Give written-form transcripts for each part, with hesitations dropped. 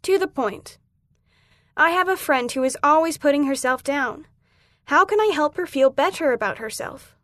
To the point. I have a friend who is always putting herself down. How can I help her feel better about herself?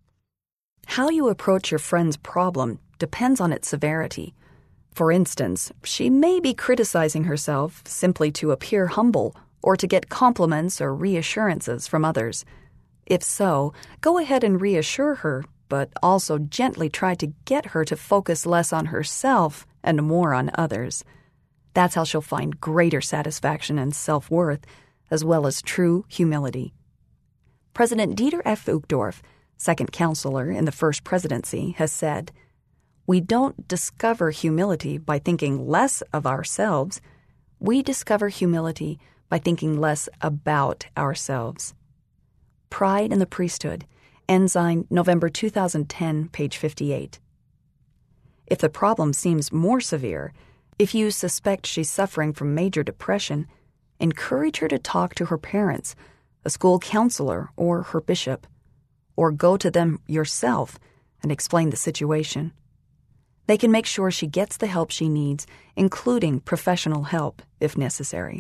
How you approach your friend's problem depends on its severity. For instance, she may be criticizing herself simply to appear humble or to get compliments or reassurances from others. If so, go ahead and reassure her, but also gently try to get her to focus less on herself and more on others. That's how she'll find greater satisfaction and self-worth, as well as true humility. President Dieter F. Uchtdorf, second counselor in the first presidency, has said, "We don't discover humility by thinking less of ourselves. We discover humility by thinking less about ourselves." Pride in the Priesthood, Ensign, November 2010, page 58. If the problem seems more severe, if you suspect she's suffering from major depression, encourage her to talk to her parents, a school counselor, or her bishop, or go to them yourself and explain the situation. They can make sure she gets the help she needs, including professional help if necessary.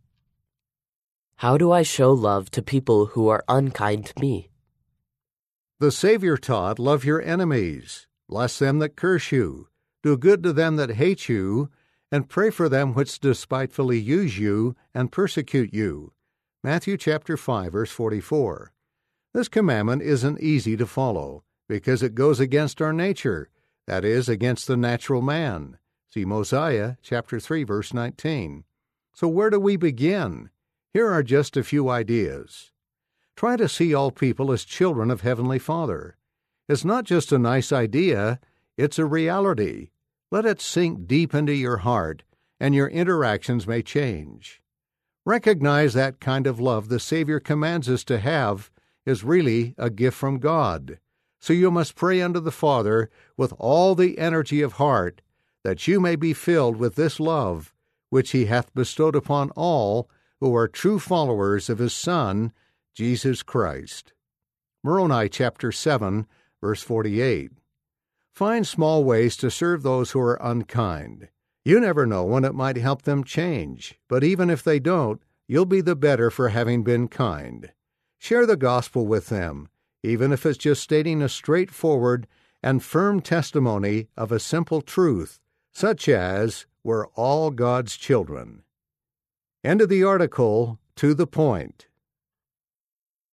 How do I show love to people who are unkind to me? The Savior taught, "Love your enemies, bless them that curse you, do good to them that hate you, and pray for them which despitefully use you and persecute you." Matthew chapter 5, verse 44. This commandment isn't easy to follow because it goes against our nature, that is, against the natural man. See Mosiah chapter 3, verse 19. So where do we begin? Here are just a few ideas. Try to see all people as children of Heavenly Father. It's not just a nice idea, it's a reality. Let it sink deep into your heart, and your interactions may change. Recognize that kind of love the Savior commands us to have is really a gift from God. So you must pray unto the Father with all the energy of heart, that you may be filled with this love, which He hath bestowed upon all who are true followers of His Son, Jesus Christ. Moroni chapter 7, verse 48. Find small ways to serve those who are unkind. You never know when it might help them change, but even if they don't, you'll be the better for having been kind. Share the gospel with them, even if it's just stating a straightforward and firm testimony of a simple truth, such as, we're all God's children. End of the article. To the point.